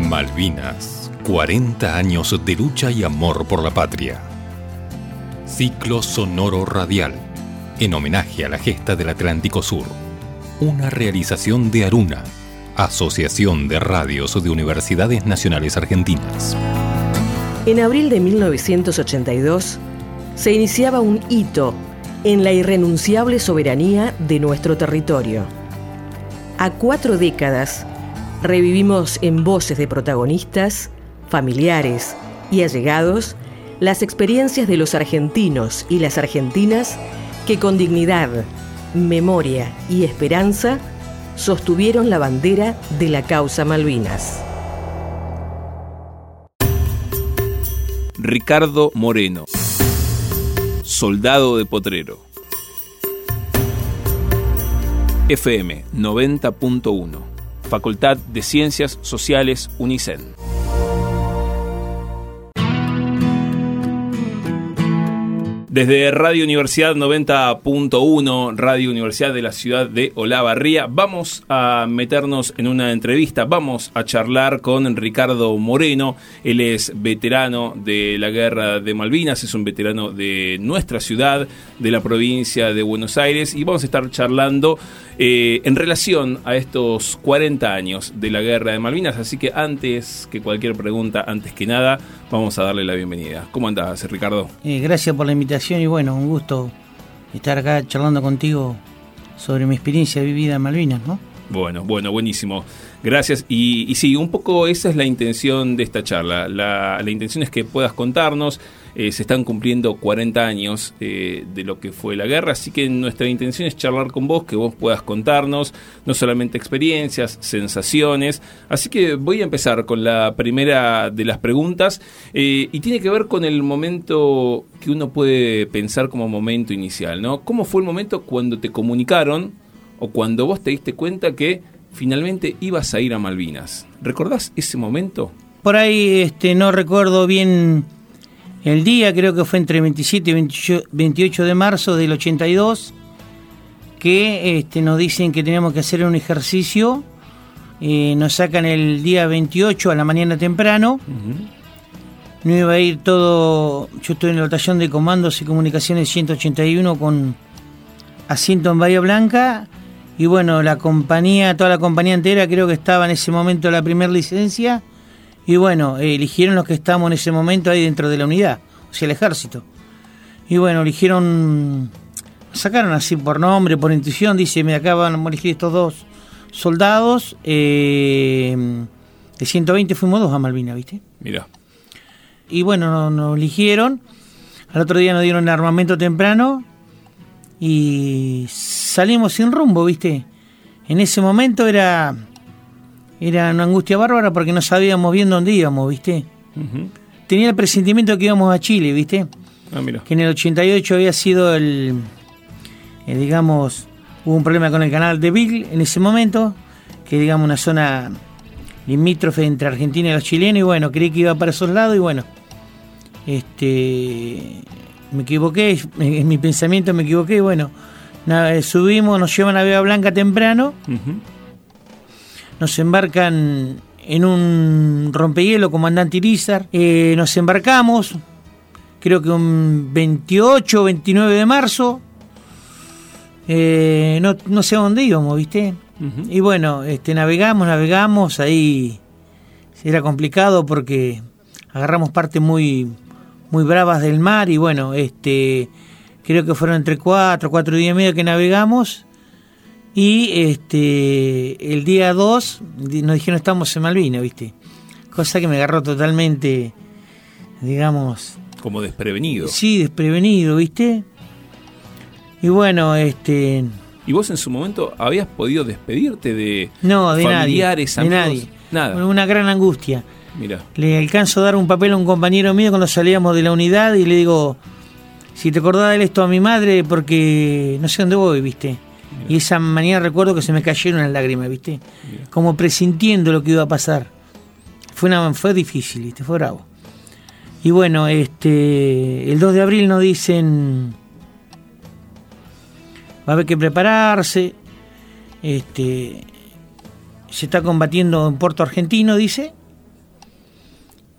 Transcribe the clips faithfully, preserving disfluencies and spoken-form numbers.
Malvinas, cuarenta años de lucha y amor por la patria. Ciclo sonoro radial, en homenaje a la gesta del Atlántico Sur. Una realización de Aruna, Asociación de Radios de Universidades Nacionales Argentinas. En abril de mil novecientos ochenta y dos, se iniciaba un hito en la irrenunciable soberanía de nuestro territorio. A cuatro décadas, revivimos en voces de protagonistas, familiares y allegados las experiencias de los argentinos y las argentinas que con dignidad, memoria y esperanza sostuvieron la bandera de la causa Malvinas. Ricardo Moreno, soldado de Potrero. F M noventa punto uno, Facultad de Ciencias Sociales UNICEN. Desde Radio Universidad noventa punto uno, Radio Universidad de la ciudad de Olavarría, vamos a meternos en una entrevista, vamos a charlar con Ricardo Moreno. Él es veterano de la Guerra de Malvinas, es un veterano de nuestra ciudad, de la provincia de Buenos Aires, y vamos a estar charlando eh, en relación a estos cuarenta años de la Guerra de Malvinas. Así que antes que cualquier pregunta, antes que nada, vamos a darle la bienvenida. ¿Cómo andás, Ricardo? Eh, gracias por la invitación y bueno, un gusto estar acá charlando contigo sobre mi experiencia vivida en Malvinas, ¿no? Bueno, bueno, buenísimo. Gracias. Y, y sí, un poco esa es la intención de esta charla. La, la intención es que puedas contarnos. Eh, se están cumpliendo cuarenta años eh, de lo que fue la guerra, así que nuestra intención es charlar con vos, que vos puedas contarnos no solamente experiencias, sensaciones. Así que voy a empezar con la primera de las preguntas eh, y tiene que ver con el momento que uno puede pensar como momento inicial, ¿no? ¿Cómo fue el momento cuando te comunicaron o cuando vos te diste cuenta que finalmente ibas a ir a Malvinas? ¿Recordás ese momento? Por ahí este, no recuerdo bien el día, creo que fue entre veintisiete y veintiocho de marzo del ochenta y dos, que este, nos dicen que teníamos que hacer un ejercicio. Eh, nos sacan el día veintiocho a la mañana temprano. Uh-huh. No iba a ir todo. Yo estoy en el batallón de comandos y comunicaciones ciento ochenta y uno con asiento en Bahía Blanca. Y bueno, la compañía, toda la compañía entera, creo que estaba en ese momento la primera licencia. Y bueno, eh, eligieron los que estamos en ese momento ahí dentro de la unidad, o sea, el ejército. Y bueno, eligieron, sacaron así por nombre, por intuición, dice, me acaban de elegir estos dos soldados. Eh, de ciento veinte fuimos dos a Malvinas, ¿viste? Mirá. Y bueno, nos, nos eligieron. Al otro día nos dieron el armamento temprano y salimos sin rumbo, ¿viste? En ese momento era... Era una angustia bárbara porque no sabíamos bien dónde íbamos, ¿viste? Uh-huh. Tenía el presentimiento de que íbamos a Chile, ¿viste? Ah, mira. Que en el ochenta y ocho había sido el, el... digamos, hubo un problema con el canal de Beagle en ese momento, que digamos una zona limítrofe entre Argentina y los chilenos, y bueno, creí que iba para esos lados, y bueno, este me equivoqué, en mi pensamiento me equivoqué, y bueno, nada, subimos, nos llevan a Bahía Blanca temprano. Uh-huh. Nos embarcan en un rompehielo, comandante Irizar. Eh, nos embarcamos, creo que un veintiocho o veintinueve de marzo. Eh, no, no sé a dónde íbamos, ¿viste? Uh-huh. Y bueno, este, navegamos, navegamos. Ahí era complicado porque agarramos partes muy, muy bravas del mar. Y bueno, este, creo que fueron entre cuatro, cuatro días y medio que navegamos. Y este el día dos nos dijeron estamos en Malvinas, ¿viste? Cosa que me agarró totalmente, digamos... Como desprevenido. Sí, desprevenido, ¿viste? Y bueno, este... ¿Y vos en su momento habías podido despedirte de, no, de familiares, nadie, amigos? De nadie. Nada. Una gran angustia. Mirá. Le alcanzo a dar un papel a un compañero mío cuando salíamos de la unidad y le digo, si te acordás de él, esto a mi madre porque no sé dónde voy, ¿viste? Mirá. Y esa mañana recuerdo que se me cayeron las lágrimas, ¿viste? Mirá. Como presintiendo lo que iba a pasar. Fue una fue difícil, ¿viste? Fue bravo. Y bueno, este el dos de abril nos dicen va a haber que prepararse. Este se está combatiendo en Puerto Argentino, dice.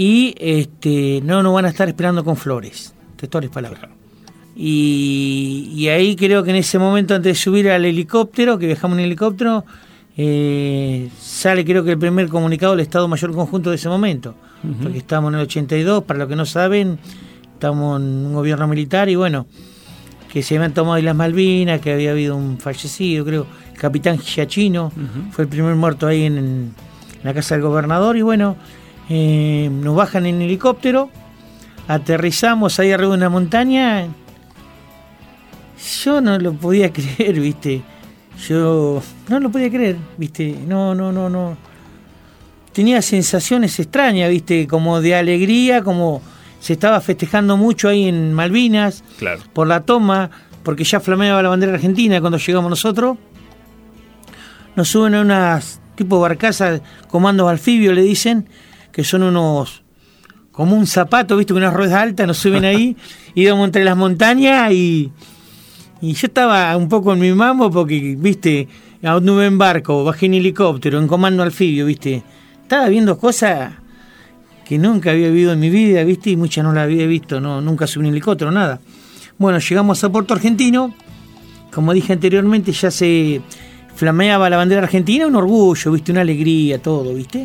y este, no nos van a estar esperando con flores, textuales palabras. Y, y ahí creo que en ese momento, antes de subir al helicóptero, que viajamos en helicóptero, eh, sale creo que el primer comunicado del Estado Mayor Conjunto de ese momento, uh-huh. porque estábamos en el ochenta y dos, para los que no saben, estamos en un gobierno militar y bueno, que se habían tomado Islas Malvinas, que había habido un fallecido, creo, el capitán Giachino, uh-huh. fue el primer muerto ahí en, en la casa del gobernador y bueno, eh, nos bajan en helicóptero, aterrizamos ahí arriba de una montaña. Yo no lo podía creer, viste, yo no lo podía creer, viste, no, no, no, no, tenía sensaciones extrañas, viste, como de alegría, como se estaba festejando mucho ahí en Malvinas, claro. por la toma, porque ya flameaba la bandera argentina cuando llegamos nosotros. Nos suben a unas tipo barcazas, comandos anfibios le dicen, que son unos, como un zapato, viste, con unas ruedas altas, nos suben ahí, íbamos entre las montañas y, y yo estaba un poco en mi mambo porque, viste, anduve en barco, bajé en helicóptero, en comando anfibio, viste, estaba viendo cosas que nunca había vivido en mi vida, viste, y muchas no las había visto, no, nunca subí un helicóptero, nada. Bueno, llegamos a Puerto Argentino, como dije anteriormente, ya se flameaba la bandera argentina, un orgullo, viste, una alegría, todo, viste.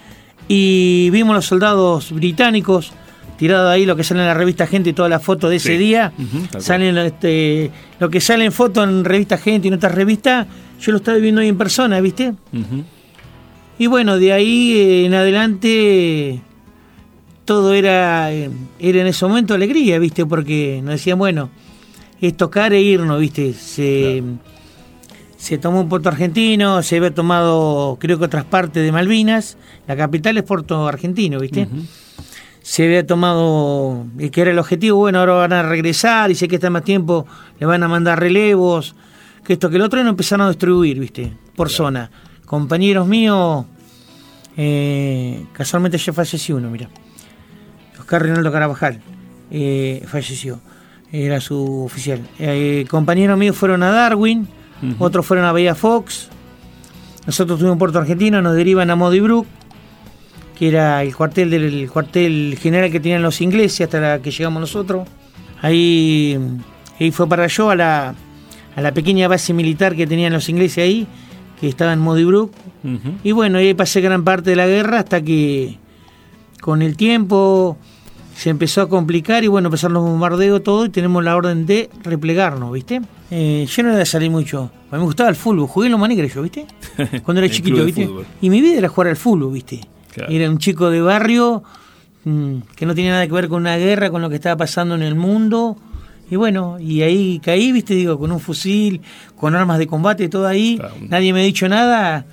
Y vimos los soldados británicos tirados ahí, lo que sale en la revista Gente y todas las fotos de ese sí. día, uh-huh, salen este, lo que sale en fotos en revista Gente y en otras revistas, yo lo estaba viendo ahí en persona, viste. Uh-huh. Y bueno, de ahí en adelante todo era, era en ese momento alegría, viste, porque nos decían, bueno, es tocar e irnos, viste, se, claro. se tomó un Puerto Argentino, se había tomado creo que otras partes de Malvinas, la capital es Puerto Argentino, viste, uh-huh. se había tomado, que era el objetivo, bueno, ahora van a regresar y sé que está más tiempo, le van a mandar relevos, que esto que el otro, y nos empezaron a distribuir, viste, por claro. zona. Compañeros míos, eh, casualmente ya falleció uno, mira. Oscar Reinaldo Carabajal, eh, falleció, era su oficial. Eh, compañeros míos fueron a Darwin, uh-huh. otros fueron a Bahía Fox, nosotros estuvimos en Puerto Argentino, nos derivan a Modibrook, que era el cuartel del el cuartel general que tenían los ingleses hasta la que llegamos nosotros. Ahí, ahí fue para yo a la, a la pequeña base militar que tenían los ingleses ahí, que estaba en Modibrook, uh-huh. y bueno, ahí pasé gran parte de la guerra hasta que con el tiempo se empezó a complicar y bueno, empezaron los bombardeos, todo, y tenemos la orden de replegarnos, ¿viste? Eh, yo no era de salir mucho, a mí me gustaba el fútbol, jugué en Loma Negra yo, ¿viste? Cuando era chiquito, ¿viste? Fútbol. Y mi vida era jugar al fútbol, ¿viste? Claro. Era un chico de barrio mmm, que no tenía nada que ver con una guerra, con lo que estaba pasando en el mundo, y bueno, y ahí caí, ¿viste? Digo, con un fusil, con armas de combate, todo ahí, claro. nadie me ha dicho nada.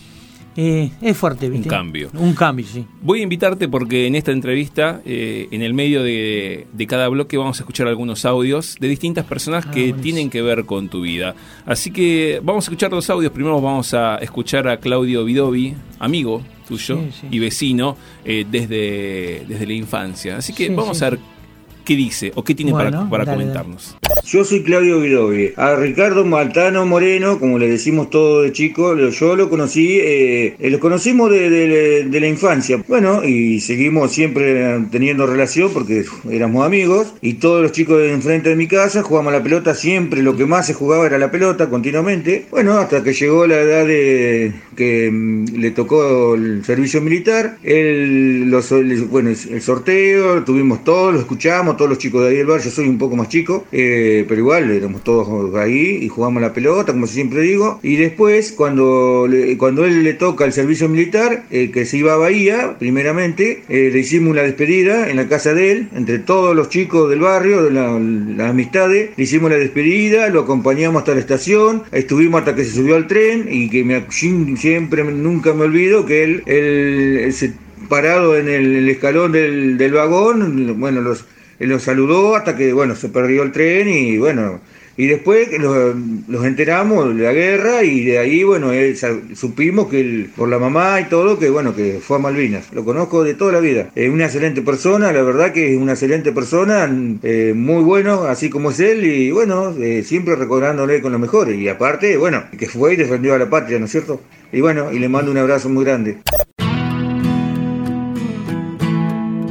Eh, es fuerte, ¿viste? Un cambio. Un cambio, sí. Voy a invitarte porque en esta entrevista, eh, en el medio de, de cada bloque, vamos a escuchar algunos audios de distintas personas ah, que buenísimo. tienen que ver con tu vida. Así que vamos a escuchar los audios. Primero vamos a escuchar a Claudio Vidovi, amigo tuyo sí, sí. y vecino, eh, desde, desde la infancia. Así que sí, vamos sí. a ver qué dice o qué tiene bueno, para, para dale, comentarnos. Dale. Yo soy Claudio Vidovi. A Ricardo Maltano Moreno, como le decimos todos de chico, yo lo conocí, eh, lo conocimos de, de, de la infancia. Bueno, y seguimos siempre teniendo relación porque éramos amigos. Y todos los chicos de enfrente de mi casa jugábamos a la pelota siempre. Lo que más se jugaba era la pelota continuamente. Bueno, hasta que llegó la edad de que um, le tocó el servicio militar. El, los, el, bueno, el sorteo, tuvimos todos, lo escuchamos, todos los chicos de ahí del bar. Yo soy un poco más chico. Eh, pero igual éramos todos ahí y jugamos la pelota, como siempre digo. Y después, cuando, le, cuando él le toca el servicio militar, eh, que se iba a Bahía, primeramente, eh, le hicimos una despedida en la casa de él, entre todos los chicos del barrio, de la, las amistades, le hicimos la despedida, lo acompañamos hasta la estación, estuvimos hasta que se subió al tren, y que me, siempre, nunca me olvido que él, él, él se, parado en el, el escalón del, del vagón, bueno, los Él los saludó hasta que, bueno, se perdió el tren y, bueno, y después los, los enteramos de la guerra y de ahí, bueno, él, supimos que él, por la mamá y todo, que, bueno, que fue a Malvinas. Lo conozco de toda la vida. Es una excelente persona, la verdad que es una excelente persona, eh, muy bueno, así como es él, y, bueno, eh, siempre recordándole con lo mejor. Y aparte, bueno, que fue y defendió a la patria, ¿no es cierto? Y, bueno, y le mando un abrazo muy grande.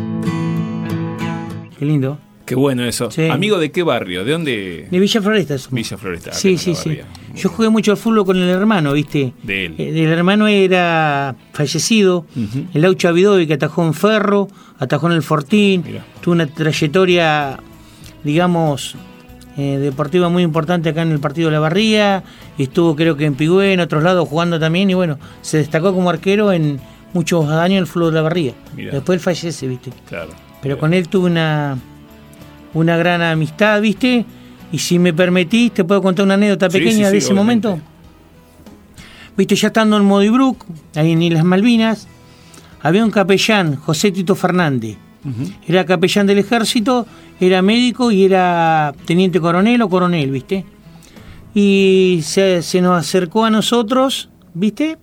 Qué lindo. Qué bueno eso. Sí. ¿Amigo de qué barrio? ¿De dónde? De Villa Floresta. Somos. Villa Floresta. Sí, sí, sí. Yo jugué mucho al fútbol con el hermano, ¿viste? De él. El hermano era fallecido, uh-huh. El Laucha Vidovi, que atajó en Ferro, atajó en el Fortín. Mirá. Tuvo una trayectoria, digamos, eh, deportiva muy importante acá en el partido de La Barría. Estuvo, creo que en Pigüé, en otros lados, jugando también. Y bueno, se destacó como arquero en muchos años en el fútbol de La Barría. Mirá. Después él fallece, ¿viste? Claro. Pero mirá. Con él tuve una... una gran amistad, ¿viste? Y si me permitís, te puedo contar una anécdota pequeña sí, sí, sí, de ese obviamente. Momento. ¿Viste? Ya estando en Modibruc, ahí en Islas Malvinas, había un capellán, José Tito Fernández. Uh-huh. Era capellán del ejército, era médico y era teniente coronel o coronel, ¿viste? Y se, se nos acercó a nosotros, ¿viste?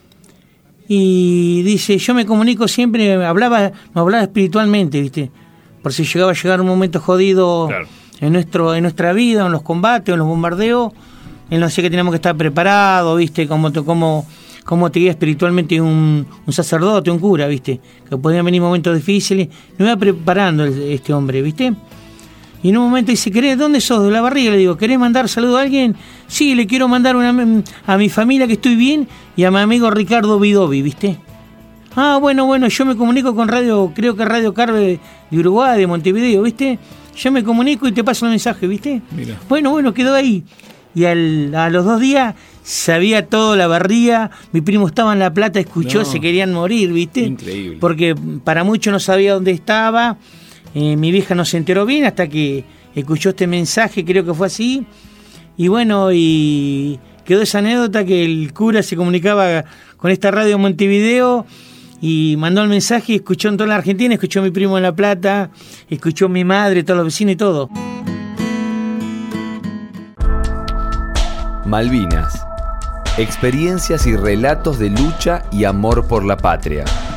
Y dice, yo me comunico siempre, hablaba, nos hablaba espiritualmente, ¿viste? Por si llegaba a llegar un momento jodido claro. en nuestro en nuestra vida, en los combates, en los bombardeos, él nos decía que teníamos que estar preparados, ¿viste? Como te, como, como te guía espiritualmente un, un sacerdote, un cura, ¿viste? Que podían venir momentos difíciles. Me iba preparando este hombre, ¿viste? Y en un momento dice, ¿querés? ¿Dónde sos? De La Barriga. Le digo, ¿querés mandar saludo a alguien? Sí, le quiero mandar una, a mi familia que estoy bien y a mi amigo Ricardo Vidovi, ¿viste? Ah, bueno, bueno, yo me comunico con radio, creo que Radio Carve de Uruguay, de Montevideo, ¿viste? Yo me comunico y te paso el mensaje, ¿viste? Mira. Bueno, bueno, quedó ahí. Y al, a los dos días sabía todo La Barría, mi primo estaba en La Plata, escuchó, no. Se querían morir, ¿viste? Increíble. Porque para muchos no sabía dónde estaba, eh, mi vieja no se enteró bien hasta que escuchó este mensaje, creo que fue así. Y bueno, y quedó esa anécdota que el cura se comunicaba con esta radio Montevideo y mandó el mensaje y escuchó en toda la Argentina, escuchó a mi primo en La Plata, escuchó a mi madre, todos los vecinos y todo. Malvinas. Experiencias y relatos de lucha y amor por la patria.